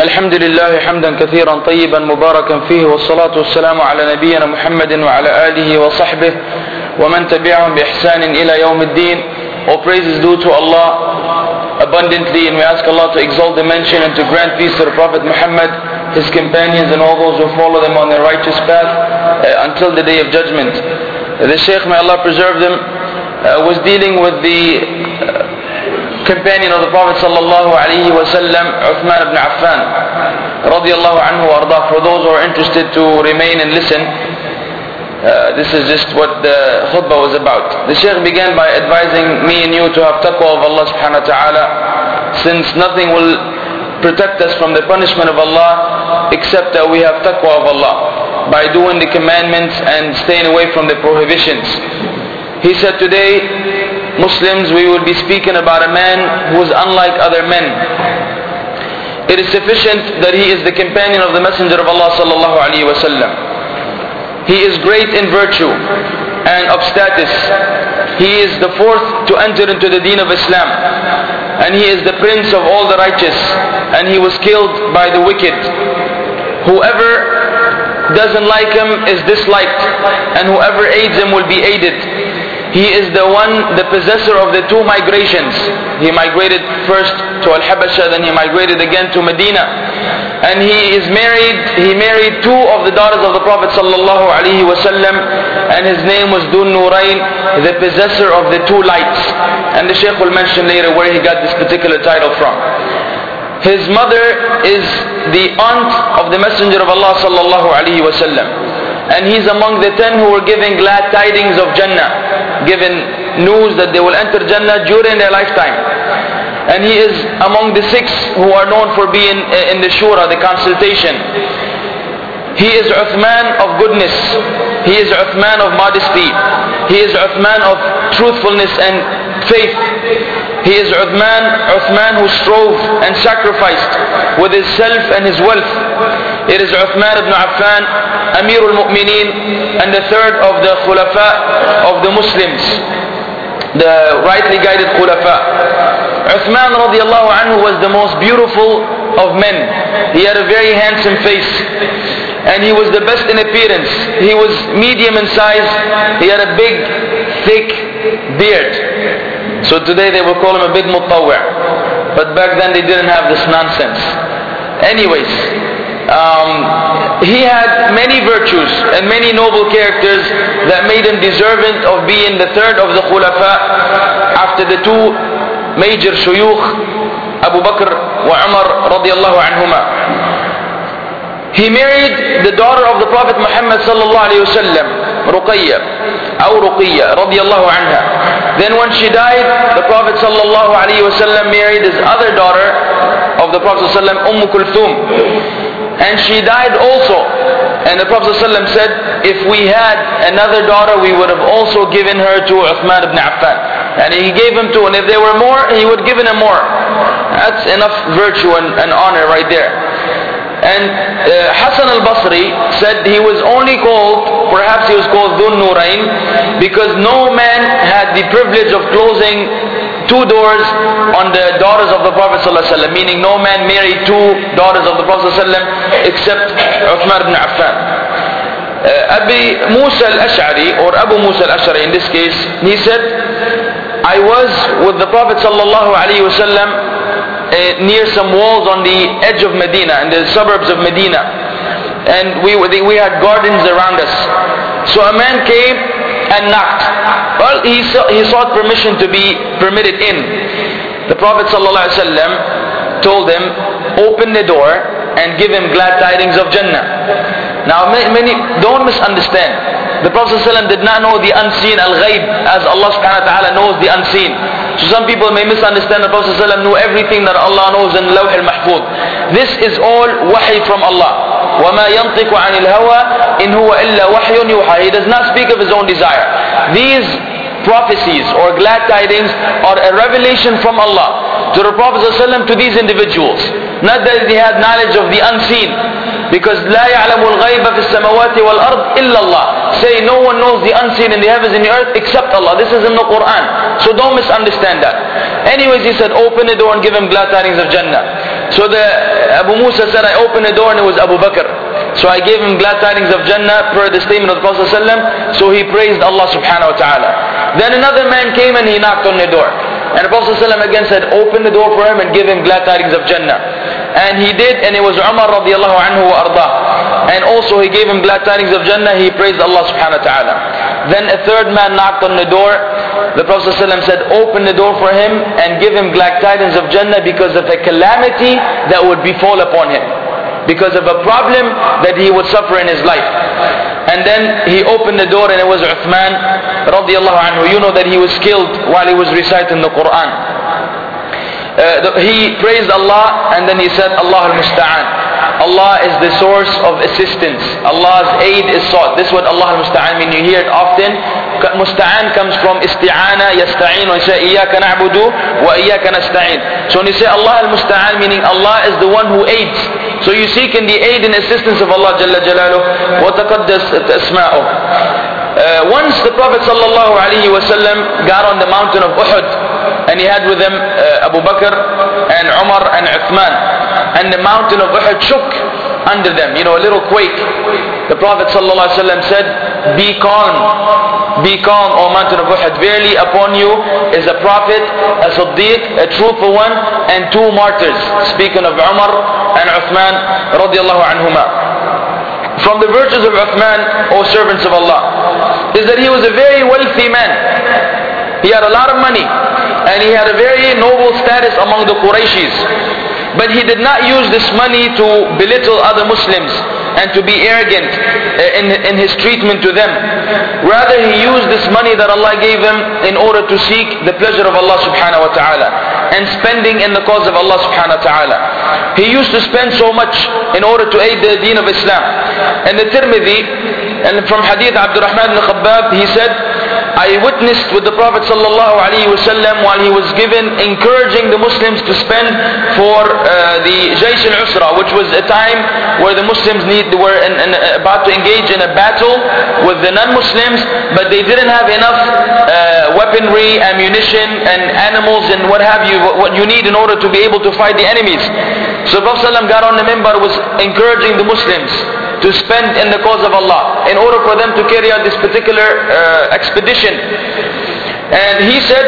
الحمد لله حمدا كثيرا طيبا مباركا فيه والصلاة والسلام على نبينا محمد وعلى آله وصحبه ومن تبعهم بإحسان إلى يوم الدين. All praise is due to Allah abundantly, and we ask Allah to exalt the mention and to grant peace to the Prophet Muhammad, his companions and all those who follow them on their righteous path until the day of judgment. The Shaykh, may Allah preserve them, was dealing with the companion of the Prophet sallallahu alaihi wasallam, Uthman ibn Affan radiyallahu anhu wa arda. For those who are interested to remain and listen, this is just what the khutbah was about. The Shaykh began by advising me and you to have taqwa of Allah subhanahu wa ta'ala, since nothing will protect us from the punishment of Allah except that we have taqwa of Allah by doing the commandments and staying away from the prohibitions. He said, today Muslims, we will be speaking about a man who is unlike other men. It is sufficient that he is the companion of the Messenger of Allah sallallahu alaihi wasallam. He is great in virtue and of status. He is the fourth to enter into the deen of Islam, and he is the prince of all the righteous, and he was killed by the wicked. Whoever doesn't like him is disliked, and whoever aids him will be aided. He is the one, the possessor of the two migrations. He migrated first to Al-Habasha, then he migrated again to Medina. And he married two of the daughters of the Prophet sallallahu alaihi wasallam, and his name was Dhun Nurayn, the possessor of the two lights. And the Shaykh will mention later where he got this particular title from. His mother is the aunt of the Messenger of Allah sallallahu alaihi wasallam. And he's among the 10 who were giving glad tidings of Jannah, given news that they will enter Jannah during their lifetime. And he is among the 6 who are known for being in the Shura, the consultation. He is Uthman of goodness. He is Uthman of modesty. He is Uthman of truthfulness and faith. He is Uthman who strove and sacrificed with his self and his wealth. It is Uthman ibn Affan, Amir al-Mu'mineen, and the third of the Khulafa of the Muslims, the rightly guided Khulafa. Uthman radiallahu anhu was the most beautiful of men. He had a very handsome face, and he was the best in appearance. He was medium in size. He had a big, thick beard. So today they will call him a big mutawwi', but back then they didn't have this nonsense. Anyways, he had many virtues and many noble characters that made him deserving of being the third of the Khulafa after the two major shuyukh, Abu Bakr wa Umar radiyallahu anhuma. He married the daughter of the Prophet Muhammad sallallahu alayhi wa sallam, Ruqayya radiyallahu anha. Then when she died, the Prophet sallallahu alayhi wa sallam married his other daughter of the Prophet sallallahu alayhi wa sallam, Kulthum. And she died also. And the Prophet ﷺ said, if we had another daughter, we would have also given her to Uthman ibn Affan. And he gave him two, and if there were more, he would have given him more. That's enough virtue and honor right there. And Hassan al-Basri said he was only called, perhaps he was called Dhun Nurayn, because no man had the privilege of closing two doors on the daughters of the Prophet ﷺ, meaning no man married two daughters of the Prophet ﷺ except Uthman ibn Affan. Abi Musa al-Ash'ari, or Abu Musa al-Ash'ari in this case, he said, I was with the Prophet ﷺ near some walls on the edge of Medina, in the suburbs of Medina, and we had gardens around us. So a man came and knocked. Well, he sought permission to be permitted in. The Prophet ﷺ told him, open the door and give him glad tidings of Jannah. Now many don't misunderstand. The Prophet ﷺ did not know the unseen, al-ghaib, as Allah subhanahu wa ta'ala knows the unseen. So some people may misunderstand the Prophet ﷺ knew everything that Allah knows in Lawh al-Mahfuz. This is all wahi from Allah. وَمَا يَنطِقُ عَنِ الْهَوَىٰ إِنْ هُوَ إِلَّا وَحْيٌ يُوحَىٰ. He does not speak of his own desire. These prophecies or glad tidings are a revelation from Allah to the Prophet ﷺ to these individuals. Not that they had knowledge of the unseen, because لا يعلم الغيب في السماوات والأرض إلا الله. Say no one knows the unseen in the heavens and the earth except Allah. This is in the Quran. So don't misunderstand that. Anyways, he said, open the door and give him glad tidings of Jannah. So Abu Musa said, I opened the door and it was Abu Bakr. So I gave him glad tidings of Jannah per the statement of the Prophet ﷺ. So he praised Allah subhanahu wa ta'ala. Then another man came and he knocked on the door. And the Prophet ﷺ again said, open the door for him and give him glad tidings of Jannah. And he did, and it was Umar radiallahu anhu wa ardah. And also he gave him glad tidings of Jannah. He praised Allah subhanahu wa ta'ala. Then a third man knocked on the door. The Prophet ﷺ said, open the door for him and give him glad tidings of Jannah because of the calamity that would befall upon him, because of a problem that he would suffer in his life. And then he opened the door and it was Uthman radiallahu anhu. You know that he was killed while he was reciting the Quran. He praised Allah and then he said, Allah al-Musta'an. Allah is the source of assistance. Allah's aid is sought. This is what Allah al-Musta'an means. You hear it often. Musta'an comes from isti'ana, yasta'in, when you say Iyaka na'budu wa Iyaka nasta'in. So when you say Allah al-Musta'an, meaning Allah is the one who aids. So you seek in the aid and assistance of Allah Jalla Jalaluhu wa taqaddas asma'uh. Once the Prophet sallallahu alaihi wasallam got on the mountain of Uhud, and he had with him Abu Bakr and Umar and Uthman, and the mountain of Uhud shook under them, a little quake. The Prophet sallallahu alaihi wasallam said, be calm, O mountain of Uhud. Verily upon you is a prophet, a Siddiq, a truthful one, and two martyrs. Speaking of Umar and Uthman radiallahu anhuma. From the virtues of Uthman, O servants of Allah, is that he was a very wealthy man. He had a lot of money, and he had a very noble status among the Qurayshis. But he did not use this money to belittle other Muslims and to be arrogant in his treatment to them. Rather, he used this money that Allah gave him in order to seek the pleasure of Allah subhanahu wa ta'ala and spending in the cause of Allah subhanahu wa ta'ala. He used to spend so much in order to aid the deen of Islam. And the Tirmidhi, and from Hadith Abdurrahman ibn Khabbab, he said, I witnessed with the Prophet sallallahu alaihi wasallam while he was encouraging the Muslims to spend for the Jaysh al-Usra, which was a time where the Muslims were about to engage in a battle with the non-Muslims, but they didn't have enough weaponry, ammunition, and animals, and what have you, what you need in order to be able to fight the enemies. So the Prophet ﷺ got on the minbar, was encouraging the Muslims to spend in the cause of Allah in order for them to carry out this particular expedition. And he said,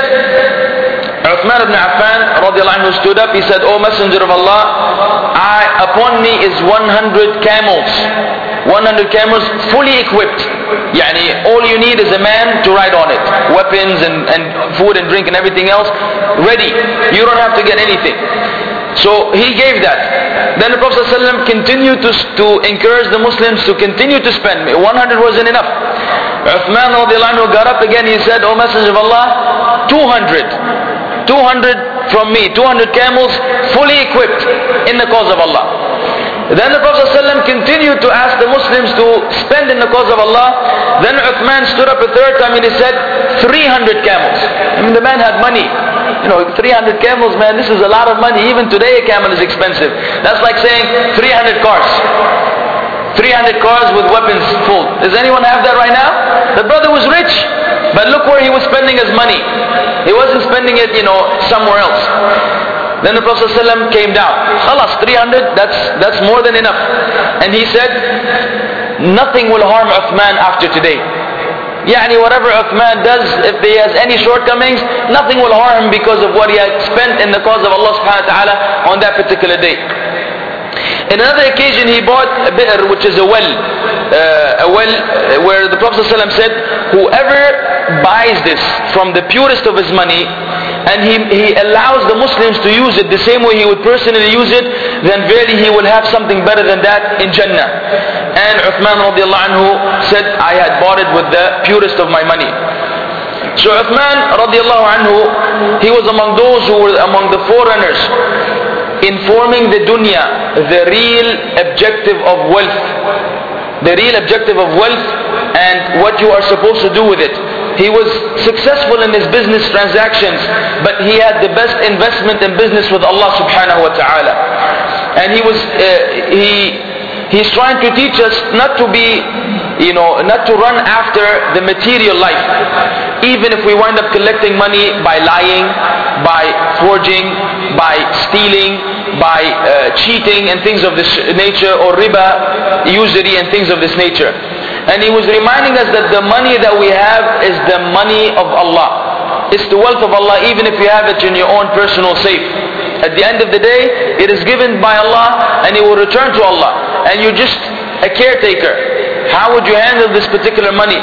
Uthman ibn Affan radiallahu anhu stood up. He said, O Messenger of Allah, upon me is 100 camels. 100 camels fully equipped. Yani all you need is a man to ride on it. Weapons and food and drink and everything else ready. You don't have to get anything. So he gave that. Then the Prophet ﷺ continued to encourage the Muslims to continue to spend. 100 wasn't enough. Uthman radiallahu anhu got up again. He said, O Messenger of Allah, 200 from me, 200 camels fully equipped in the cause of Allah. Then the Prophet ﷺ continued to ask the Muslims to spend in the cause of Allah. Then Uthman stood up a third time and he said, 300 camels. I mean, the man had money. 300 camels, man, this is a lot of money. Even today a camel is expensive. That's like saying 300 cars. 300 cars with weapons full. Does anyone have that right now? The brother was rich, but look where he was spending his money. He wasn't spending it, somewhere else. Then the Prophet ﷺ came down. Khalas, 300, that's more than enough. And he said, nothing will harm Uthman after today. Yani whatever Uthman does, if he has any shortcomings, nothing will harm him because of what he had spent in the cause of Allah subhanahu wa ta'ala on that particular day. In another occasion, he bought a bi'r, which is a well where the Prophet ﷺ said, whoever buys this from the purest of his money, and he allows the Muslims to use it the same way he would personally use it, then verily he will have something better than that in Jannah. And Uthman radiallahu anhu said, I had bought it with the purest of my money. So Uthman radiallahu anhu, he was among those who were among the forerunners informing the dunya the real objective of wealth. The real objective of wealth and what you are supposed to do with it. He was successful in his business transactions, but he had the best investment in business with Allah subhanahu wa ta'ala. And he's trying to teach us not to be, not to run after the material life. Even if we wind up collecting money by lying, by forging, by stealing, by cheating and things of this nature, or riba, usury and things of this nature. And he was reminding us that the money that we have is the money of Allah. It's the wealth of Allah, even if you have it in your own personal safe. At the end of the day, it is given by Allah and it will return to Allah. And you're just a caretaker. How would you handle this particular money?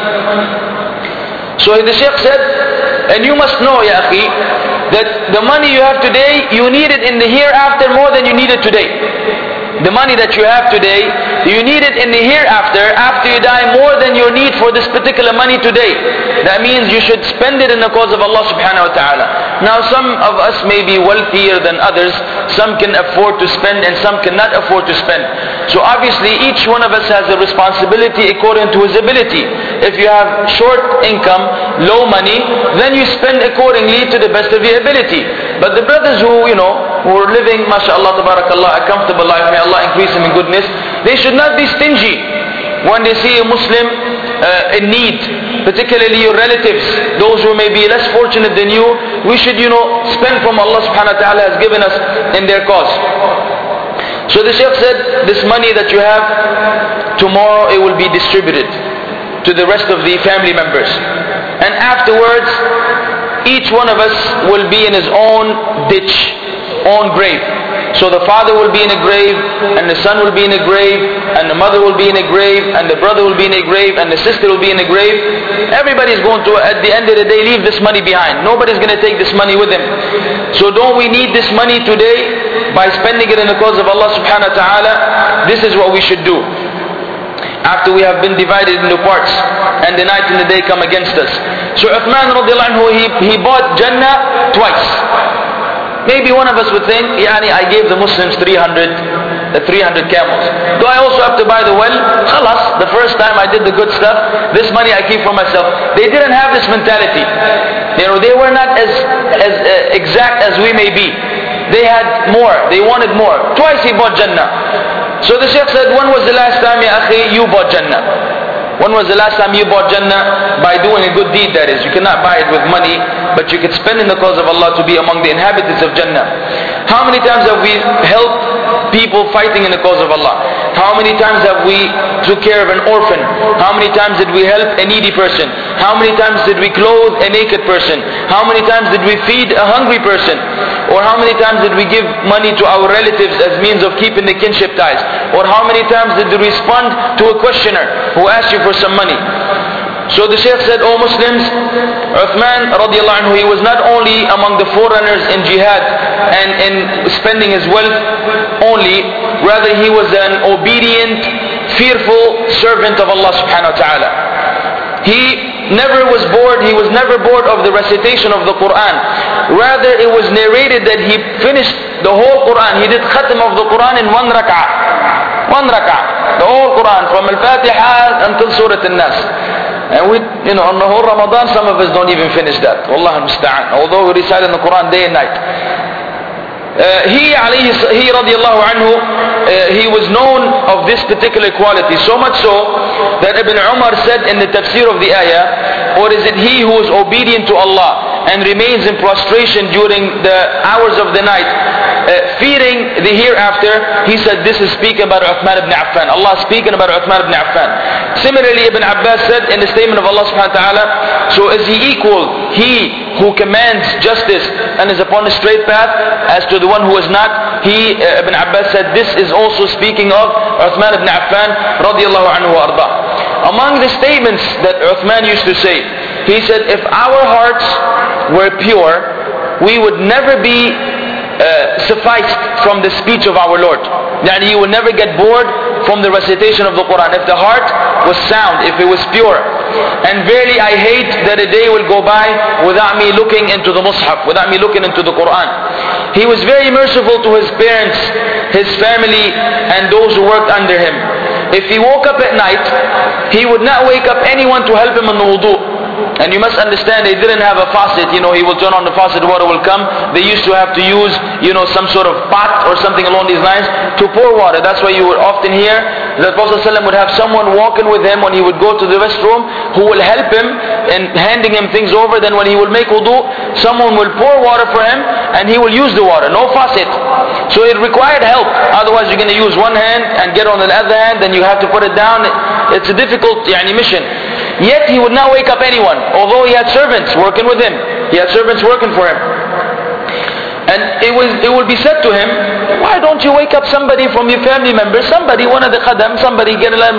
So the Shaykh said, and you must know, ya akhi, that the money you have today, you need it in the hereafter more than you need it today. The money that you have today, you need it in the hereafter, after you die, more than your need for this particular money today. That means you should spend it in the cause of Allah subhanahu wa ta'ala. Now some of us may be wealthier than others. Some can afford to spend and some cannot afford to spend. So obviously each one of us has a responsibility according to his ability. If you have short income, low money, then you spend accordingly to the best of your ability. But the brothers who are living, mashallah, tabarakallah, a comfortable life, may Allah increase them in goodness, they should not be stingy when they see a Muslim in need, particularly your relatives, those who may be less fortunate than you. We should, spend from Allah subhanahu wa ta'ala has given us in their cause. So the Shaykh said, this money that you have, tomorrow it will be distributed to the rest of the family members. And afterwards, each one of us will be in his own ditch, own grave. So the father will be in a grave, and the son will be in a grave, and the mother will be in a grave, and the brother will be in a grave, and the sister will be in a grave. Everybody's going to, at the end of the day, leave this money behind. Nobody's going to take this money with him. So don't we need this money today? By spending it in the cause of Allah subhanahu wa ta'ala, this is what we should do. After we have been divided into parts, and the night and the day come against us. So Uthman radiallahu anhu, he bought Jannah twice. Maybe one of us would think, I gave the Muslims 300 camels. Do I also have to buy the well? Khalas, the first time I did the good stuff, this money I keep for myself. They didn't have this mentality. They were not as exact as we may be. They had more, they wanted more. Twice he bought Jannah. So the Shaykh said, when was the last time, ya akhi, you bought Jannah? When was the last time you bought Jannah? By doing a good deed, that is. You cannot buy it with money, but you could spend in the cause of Allah to be among the inhabitants of Jannah. How many times have we helped people fighting in the cause of Allah? How many times have we took care of an orphan? How many times did we help a needy person? How many times did we clothe a naked person? How many times did we feed a hungry person? Or how many times did we give money to our relatives as means of keeping the kinship ties? Or how many times did we respond to a questioner who asked you for some money? So the Shaykh said, O Muslims, Uthman radiallahu anhu, he was not only among the forerunners in jihad and in spending his wealth only, rather he was an obedient, fearful servant of Allah subhanahu wa ta'ala. He never was bored, he was never bored of the recitation of the Quran. Rather it was narrated that he finished the whole Quran. He did khatam of the Quran in one rak'ah. One rak'ah. The whole Quran, from Al-Fatiha until Surah Al-Nas. And we, on the whole Ramadan, some of us don't even finish that. Wallah al-musta'an. Although we recite in the Quran day and night. He radiallahu anhu, he was known of this particular quality. So much so that Ibn Umar said in the tafsir of the ayah, or is it he who is obedient to Allah and remains in prostration during the hours of the night, fearing the hereafter? He said this is speaking about Uthman ibn Affan. Allah is speaking about Uthman ibn Affan. Similarly, Ibn Abbas said in the statement of Allah subhanahu wa ta'ala, so is he equal, he who commands justice and is upon a straight path, as to the one who is not? He, Ibn Abbas said, this is also speaking of Uthman ibn Affan radiallahu anhu wa arda. Among the statements that Uthman used to say, he said, if our hearts were pure, we would never be sufficed from the speech of our Lord. That he would never get bored from the recitation of the Quran. If the heart was sound, if it was pure. And verily I hate that a day will go by without me looking into the Mus'haf, without me looking into the Quran. He was very merciful to his parents, his family, and those who worked under him. If he woke up at night, he would not wake up anyone to help him in the wudu. And you must understand, they didn't have a faucet, he will turn on the faucet, water will come. They used to have to use, some sort of pot or something along these lines to pour water. That's why you would often hear, that Prophet ﷺ would have someone walking with him when he would go to the restroom, who will help him in handing him things over. Then when he will make wudu, someone will pour water for him and he will use the water, no faucet. So it required help. Otherwise you're going to use one hand and get on the other hand, then you have to put it down. It's a difficult mission. Yet he would not wake up anyone, although he had servants working with him. He had servants working for him. And it will be said to him, why don't you wake up somebody from your family members, somebody, one of the khadam, somebody, get him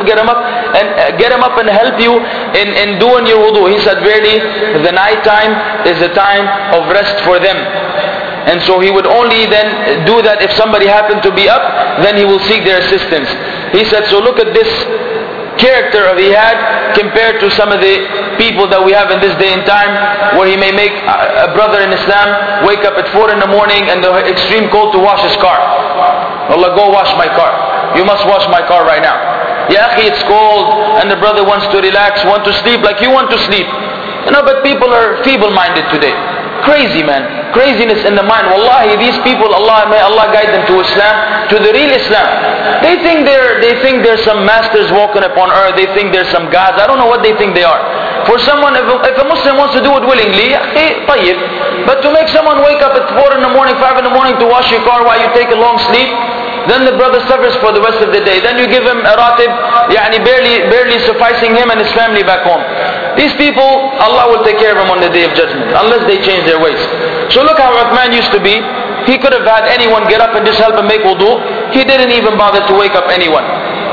up and help you in doing your wudu. He said, verily, the night time is a time of rest for them. And so he would only then do that if somebody happened to be up, then he will seek their assistance. He said, so look at this character he had compared to some of the people that we have in this day and time, where he may make a brother in Islam wake up at 4 in the morning and the extreme cold to wash his car. Allah, go wash my car. You must wash my car right now. Ya akhi, it's cold, and the brother wants to relax, want to sleep like you want to sleep. But people are feeble-minded today. Crazy, man. Craziness in the mind. Wallahi, these people, may Allah guide them to Islam, to the real Islam. They think there's some masters walking upon earth. They think there's some gods. I don't know what they think they are. For someone, if a Muslim wants to do it willingly, tayyib. But to make someone wake up at 4 in the morning, 5 in the morning to wash your car while you take a long sleep, then the brother suffers for the rest of the day. Then you give him a ratib, barely sufficing him and his family back home. These people, Allah will take care of them on the day of judgment, unless they change their ways. So look how Uthman used to be. He could have had anyone get up and just help him make wudu. He didn't even bother to wake up anyone.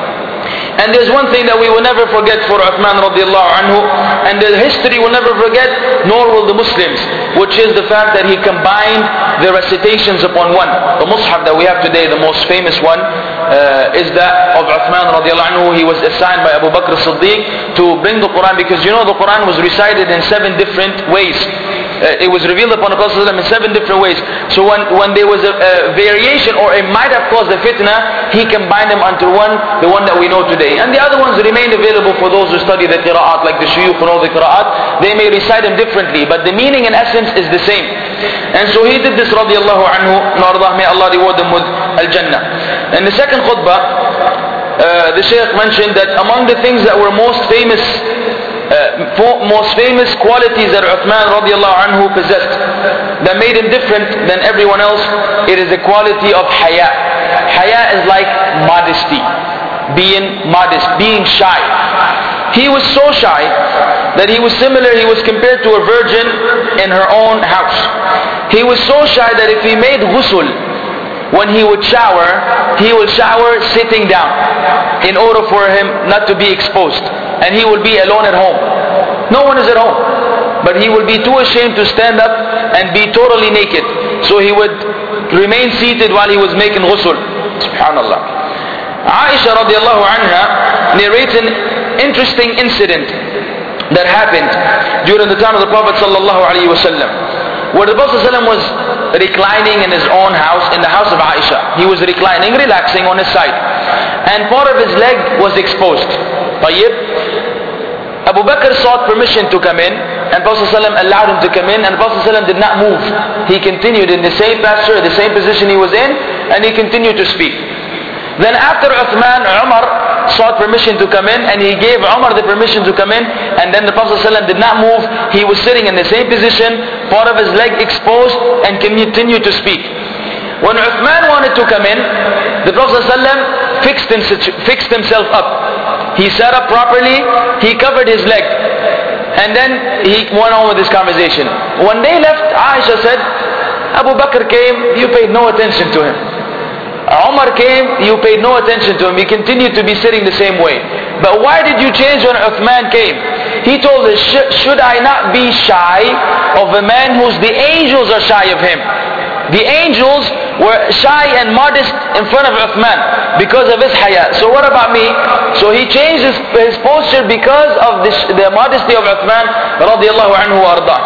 And there's one thing that we will never forget for Uthman radiallahu anhu, and the history will never forget, nor will the Muslims, which is the fact that he combined the recitations upon one. The Mus'haf that we have today, the most famous one, is that of Uthman radiallahu anhu. He was assigned by Abu Bakr as-Siddiq to bring the Quran, because the Quran was recited in 7 different ways. It was revealed upon the Prophet ﷺ in 7 different ways. So when there was a variation, or it might have caused a fitna, he combined them unto one, the one that we know today. And the other ones remained available for those who study the qira'at, like the shuyukh and all the qira'at. They may recite them differently, but the meaning and essence is the same. And so he did this radiallahu anhu, may Allah reward them with al-Jannah. In the second khutbah, the Shaykh mentioned that among the things that were most famous qualities that Uthman radiallahu anhu possessed, that made him different than everyone else, it is the quality of haya. Haya is like modesty, being modest, being shy. He was so shy that he was compared to a virgin in her own house. He was so shy that if he made ghusl, when he would shower, he will shower sitting down in order for him not to be exposed. And he will be alone at home. No one is at home. But he will be too ashamed to stand up and be totally naked. So he would remain seated while he was making ghusl. Subhanallah. Aisha radiallahu anha narrates an interesting incident that happened during the time of the Prophet sallallahu alaihi wasallam, where the Prophet was reclining in his own house, in the house of Aisha. He was reclining, relaxing on his side, and part of his leg was exposed. Abu Bakr sought permission to come in, and Prophet ﷺ allowed him to come in, and Prophet ﷺ did not move. He continued in the same posture, the same position he was in, and he continued to speak. Then after Uthman, Umar sought permission to come in, and he gave Umar the permission to come in, and then the Prophet ﷺ did not move. He was sitting in the same position, part of his leg exposed, and continued to speak. When Uthman wanted to come in, the Prophet ﷺ fixed himself up. He sat up properly, he covered his leg, and then he went on with his conversation. When they left, Aisha said, Abu Bakr came, you paid no attention to him. Umar came, you paid no attention to him. He continued to be sitting the same way. But why did you change when Uthman came? He told us, should I not be shy of a man whose the angels are shy of him? The angels were shy and modest in front of Uthman because of his haya. So what about me? So he changed his posture because of the modesty of Uthman radiallahu anhu arda.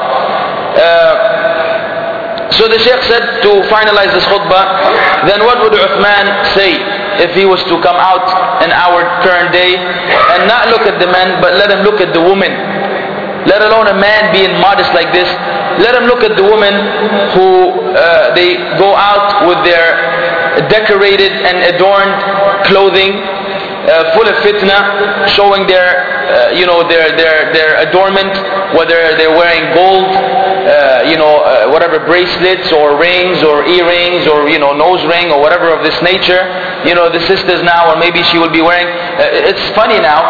So the Shaykh said, to finalize this khutbah, then what would Uthman say if he was to come out in our current day and not look at the man, but let him look at the woman? Let alone a man being modest like this. Let him look at the women who they go out with their decorated and adorned clothing, full of fitna, showing their their adornment, whether they're wearing gold, whatever bracelets or rings or earrings or nose ring or whatever of this nature. The sisters now, or maybe she will be wearing. It's funny now.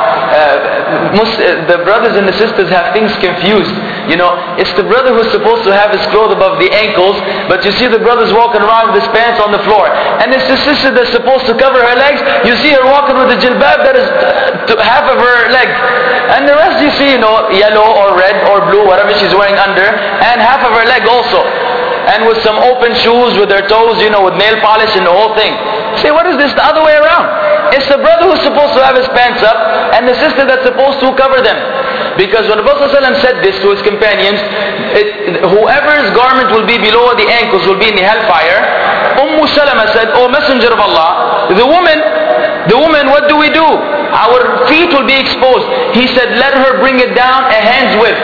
The brothers and the sisters have things confused. It's the brother who's supposed to have his clothes above the ankles, but you see the brothers walking around with his pants on the floor. And it's the sister that's supposed to cover her legs. You see her walking with a jilbab that is half of her leg. And the rest you see, yellow or red or blue, whatever she's wearing under, and half of her leg also. And with some open shoes with her toes, with nail polish and the whole thing. Say, what is this the other way around? It's the brother who's supposed to have his pants up and the sister that's supposed to cover them. Because when the Prophet ﷺ said this to his companions, whoever's garment will be below the ankles will be in the hellfire. Salama said, "O Messenger of Allah, the woman, what do we do? Our feet will be exposed." He said, "Let her bring it down a hand's width."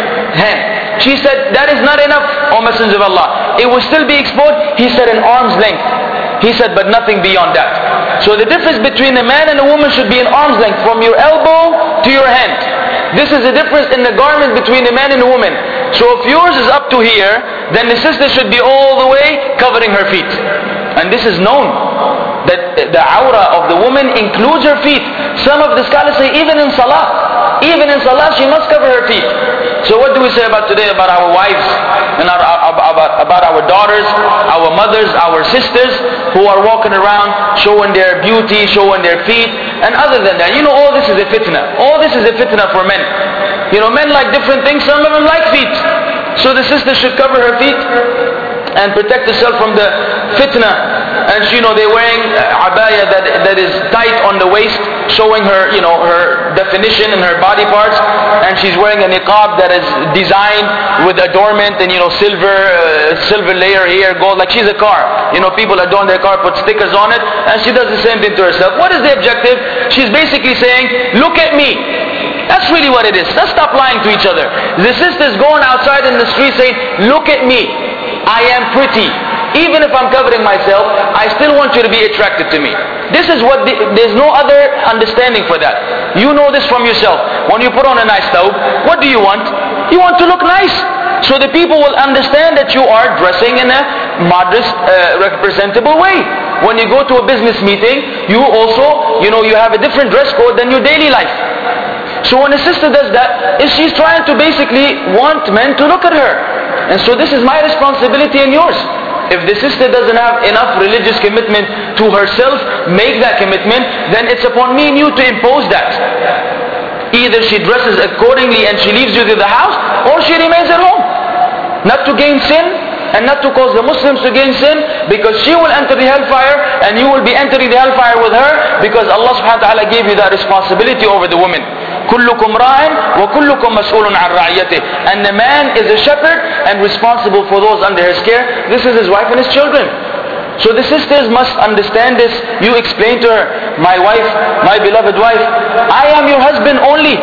Hand. She said, "That is not enough, O Messenger of Allah. It will still be exposed." He said, "An arm's length." He said, "But nothing beyond that." So the difference between a man and a woman should be an arm's length, from your elbow to your hand. This is the difference in the garment between a man and a woman. So if yours is up to here, then the sister should be all the way covering her feet. And this is known, that the aura of the woman includes her feet. Some of the scholars say even in salah she must cover her feet. So what do we say about today about our wives and about our daughters, our mothers, our sisters who are walking around showing their beauty, showing their feet? And other than that, all this is a fitna. All this is a fitna for men. Men like different things. Some of them like feet. So the sister should cover her feet and protect herself from the fitna. And they're wearing abaya that is tight on the waist, showing her, her definition and her body parts. And she's wearing a niqab that is designed with adornment and silver layer here, gold, like she's a car. People adorn their car, put stickers on it, and she does the same thing to herself. What is the objective? She's basically saying, "Look at me." That's really what it is. Let's stop lying to each other. The sister's going outside in the street saying, "Look at me. I am pretty. Even if I'm covering myself, I still want you to be attracted to me." This is what there's no other understanding for that. You know this from yourself. When you put on a nice thawb, what do you want? You want to look nice. So the people will understand that you are dressing in a modest, representable way. When you go to a business meeting, you also, you have a different dress code than your daily life. So when a sister does that, she's trying to basically want men to look at her. And so this is my responsibility and yours. If the sister doesn't have enough religious commitment to herself, make that commitment, then it's upon me and you to impose that. Either she dresses accordingly and she leaves you to the house, or she remains at home. Not to gain sin, and not to cause the Muslims to gain sin, because she will enter the hellfire and you will be entering the hellfire with her, because Allah subhanahu wa ta'ala gave you that responsibility over the woman. كلكم راع وكلكم مسؤول عن رعيته. And the man is a shepherd and responsible for those under his care. This is his wife and his children. So the sisters must understand this. You explain to her, "My wife, my beloved wife, I am your husband only.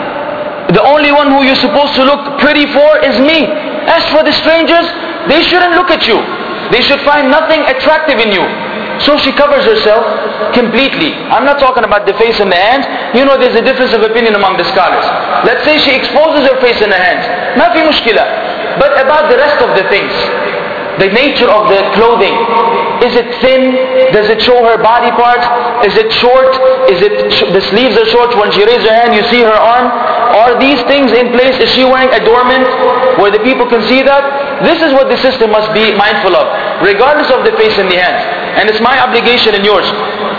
The only one who you're supposed to look pretty for is me. As for the strangers, they shouldn't look at you. They should find nothing attractive in you." So she covers herself completely. I'm not talking about the face and the hands. There's a difference of opinion among the scholars. Let's say she exposes her face and her hands. ما في مشكلة. But about the rest of the things, the nature of the clothing. Is it thin? Does it show her body parts? Is it short? The sleeves are short? When she raises her hand, you see her arm? Are these things in place? Is she wearing adornment where the people can see that? This is what the sister must be mindful of, regardless of the face and the hands. And it's my obligation and yours.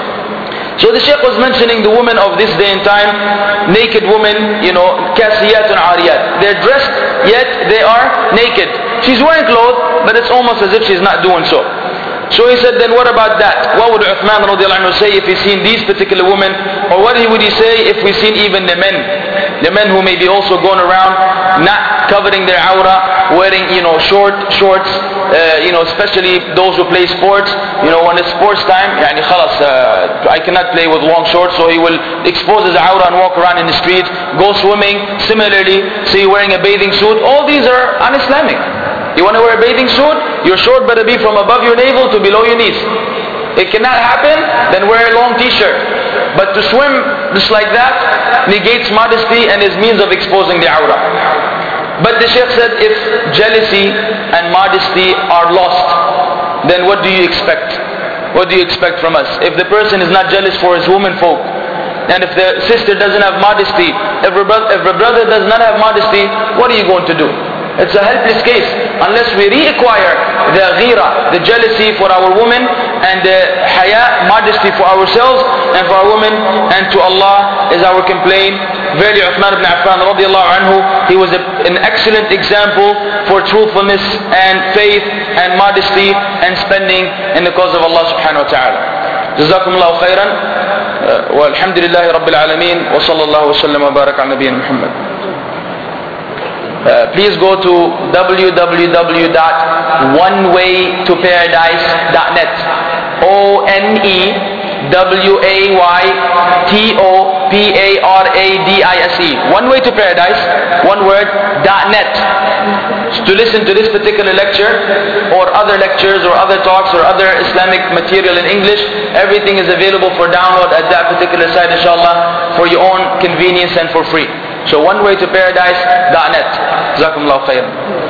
So the Shaykh was mentioning the women of this day and time, naked women, kasiyat and ariyat. They're dressed, yet they are naked. She's wearing clothes, but it's almost as if she's not doing so. So he said, then what about that? What would Uthman radiallahu anhu say if he's seen these particular women? Or what would he say if we've seen even the men? The men who may be also going around not covering their aura, wearing shorts, especially those who play sports. When it's sports time, I cannot play with long shorts, so he will expose his aura and walk around in the street, go swimming. Similarly, see wearing a bathing suit. All these are un-Islamic. You want to wear a bathing suit? Your short better be from above your navel to below your knees. It cannot happen, then wear a long t-shirt. But to swim just like that negates modesty and is means of exposing the awrah. But the Shaykh said, if jealousy and modesty are lost, then what do you expect? What do you expect from us? If the person is not jealous for his women folk, and if the sister doesn't have modesty, if a brother does not have modesty, what are you going to do? It's a helpless case. Unless we reacquire the ghira, the jealousy for our women, and the haya, modesty for ourselves and for our women, and to Allah is our complaint. Verily Uthman ibn Affan radiallahu anhu, he was an excellent example for truthfulness and faith and modesty and spending in the cause of Allah subhanahu wa ta'ala. جزاكم الله خيرا والحمد لله رب العالمين وصلى الله وسلم وبارك على نبينا محمد. Please go to www.onewaytoparadise.net. ONEWAYTOPARADISE. One Way to Paradise, one word, .net. To listen to this particular lecture or other lectures or other talks or other Islamic material in English, everything is available for download at that particular site, inshallah, for your own convenience and for free. So onewaytoparadise.net. Jazakumullahu khairan.